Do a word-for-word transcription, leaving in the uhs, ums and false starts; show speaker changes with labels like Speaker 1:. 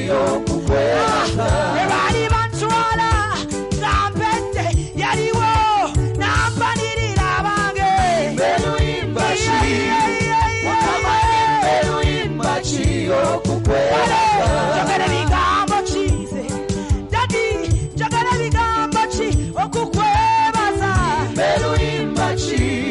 Speaker 1: maciyo kukwebaza
Speaker 2: ebali bantwala nampete yaliwo nampanirira bange
Speaker 1: meluyimba chi mukama meluyimba chiyo kukwebaza
Speaker 2: njagala bigambo kize dadi njagala bigambo ki okukwebaza
Speaker 1: meluyimba chi